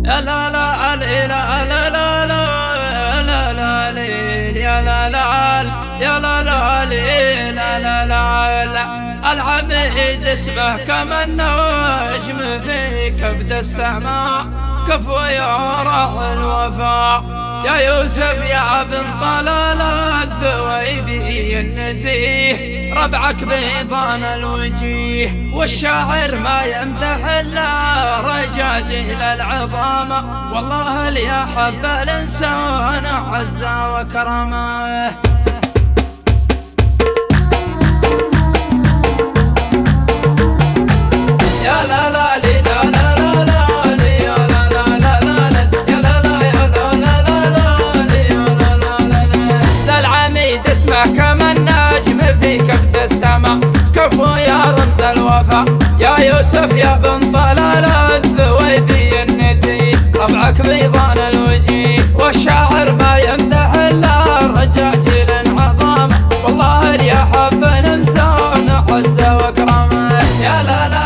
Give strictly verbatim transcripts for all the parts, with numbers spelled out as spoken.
يا لا لا لا لا لا لا لا لا لا يا لا لا يا لا لا لا لا لا لا العبيد اسمه كما النجم في كبد السماء كفو يرى الوفاء. يا يوسف يا بن طلال الذويبي النزيه ربعك بيضان الوجيه، والشاعر ما يمدح الا رجاجه للعظامه، والله اللي احب الانسان عز وكرمه. يا لا لا لي لا لا لا لا لي يا لا لا لا لا لا يا لا لا يا لا لا لا لا لي يا لا لا لا لا. ذا العميد اسمه كما النجم في كبد السماء كفو يا رمز الوفا. يا يوسف يا بن طلال الذويبي النزيه ربعك بيضان الوجيه، والشاعر ما يمدح الا الرجاج للعظامه، والله اللي احب الانسان عز وكرمه. يا لا لا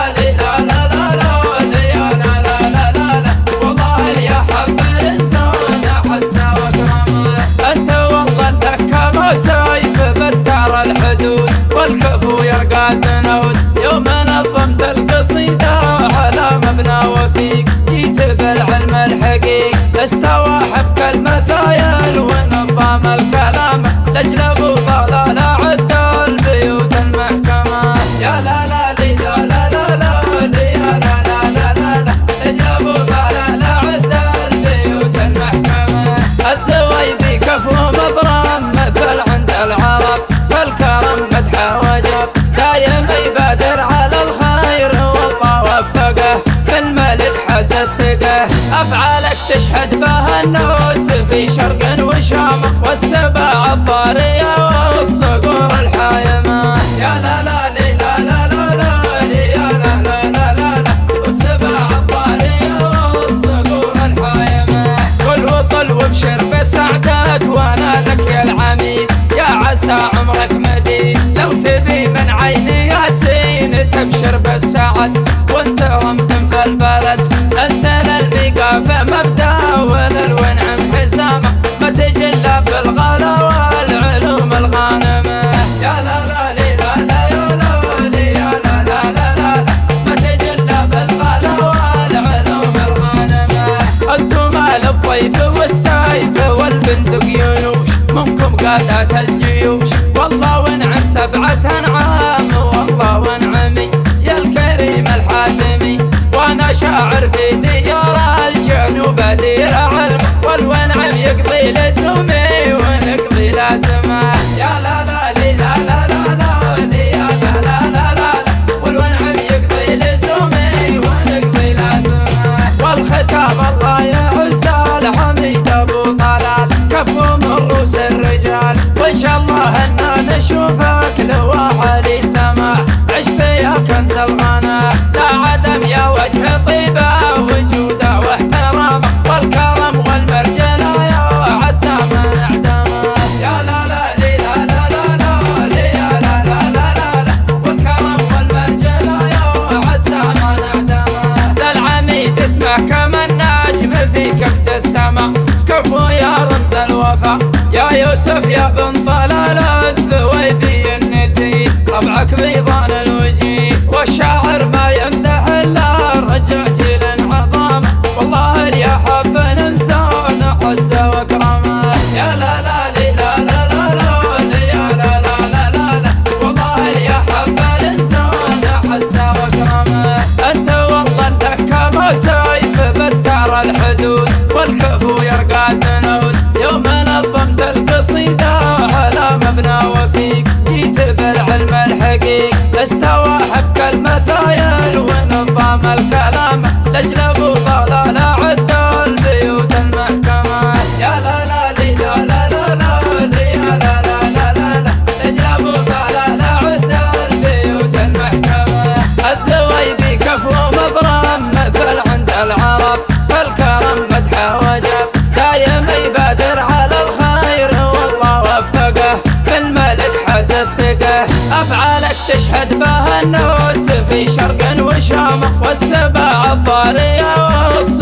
والكفو يرقى زنود يوم نظمت القصيدة على مبنى وثيق، جيت بالعلم الحقيق استوى حبك المثايل ونظام الكلام لاجل ابو طلال عد البيوت المحكمة. يا لا لا لي لا لا لا لا لي يا لا لا لا لا لا لاجل ابو طلال عد البيوت المحكمة. الذويبي كفو مضرم مثل عند العرب فالكرم مدحه وجب دايم يبادر على الخير والله وفقه، في الملك حاز الثقه افعالك تشهد بها النوس في شرق وشام والسباع الضاريه والصقور الحايمه. يا لا لا لي لا لا لا لا لي يا لا لا لا لا لا والسباع الضاريه والصقور الحايمه. كل وطل وابشر بسعدك وانا لك يا العميد يا عسى عمرك مديد، لو تبي من عيني ياسين تبشر بالسعد وانت رمز في البلد، انت للبقاء مبدا وللونعم حزامه ما تجلى بالغلا والعلوم الغانمه. يا لا لا لي لا لا يا لا لي يا لا لا لا لا ما تجلى بالغلا والعلوم الغانمه. انتم اهل الطيف والسيف والبندق ينوش منكم قادة الجيوش، والله ونعم سبعة أنعام والله ونعمي يا الكريم الحاتمي، وانا شاعر في ديار الجنوب دير علم والونعم يقضي لزومي ونقضي لازمه. يا لا لا لي لا لا لا لا لي يا لا لا لا لا والونعم يقضي لزومي ونقضي لازمه. والختام الله يعز العميد ابو طلال كفو من رؤوس الرجال، وان شاء الله اننا نشوفك لو علي سماح عشت يا كنز الغنى، لا عدم يا وجه طيبه وجوده واحترامه والكرم والمرجله يا عسى من اعدامه. يا لا لا لي لا لا لا لا لي يا لا لا لا لا لا والكرم والمرجله يا عسى من اعدامه. ذا العميد اسمه كما النجم في كبد السماء كفو يا رمز الوفا. يا يوسف يا بن طلال الذويبي النزيه ربعك بيضان الوجيه، والشاعر ما يمدح الا الرجاج للعظامه، والله اللي احب الانسان عز وكرمه. يا لا لا لي لا لا لا لا لي يا لا لا لا لا لا والله اللي احب الانسان عز وكرمه. انت والله لك كما سيف بالدار الحدود والكفو يرقى زنود يوم نظمت القصيدة على مبنى وثيق، جيت بالعلم الحقيق استوى حبك المثايل ونظام الكلام لاجل ابو طلال عد البيوت المحكمة. يا لا لا لي لا لا لا لا لي يا لا لا لا لا لا لاجل ابو طلال عد البيوت المحكمة. الذويبي كفو مضرم مثل عند العرب فالكرم مدحه وجب دايم يبادر على الخير والله وفقه، في الملك حاز الثقه افعالك تشهد بها النوس في شرق وشام والسباع الضاريه والصقور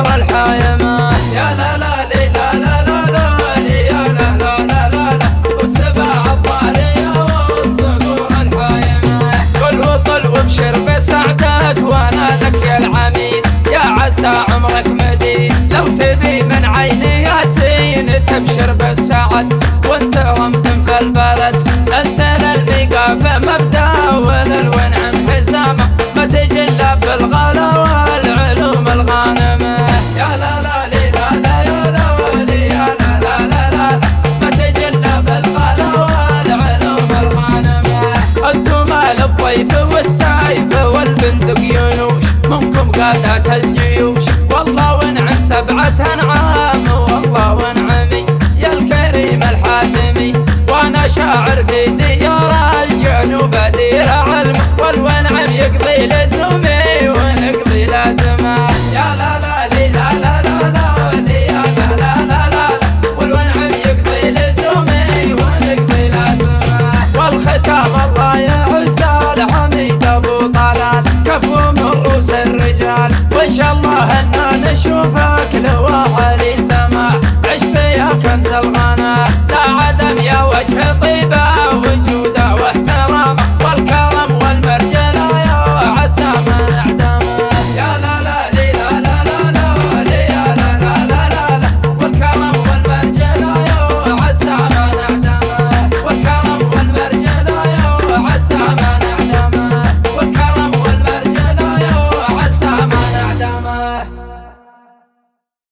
الصقور الحايمة. يا لا لا لي لا لا لا لا لي يا لا لا لا لا لا والسبع الضالية والصقور الحايمة. قل وطل وابشر بسعدك وانا لك يا العميد، يا عسى عمرك مديد لو تبي من عيني ياسين تبشر بالسعد، وانت رمز في البلد انت للميقافة مبدا وللونعم حزامة، ما تجلى بالغلا والعلوم الغانمة. يا لا لا لي لا لا يا لا لي يا لا لا لا لا ما تجلى بالغلا والعلوم الغانمة. انتم الضيف والسيف والبندق ينوش، منكم قادة الجيوش والله ونعم سبعة انعام، والله ونعمي يا الكريم الحاتمي. وانا شاعر في ديار الجنوب دير علم والونعم يقضي لزومي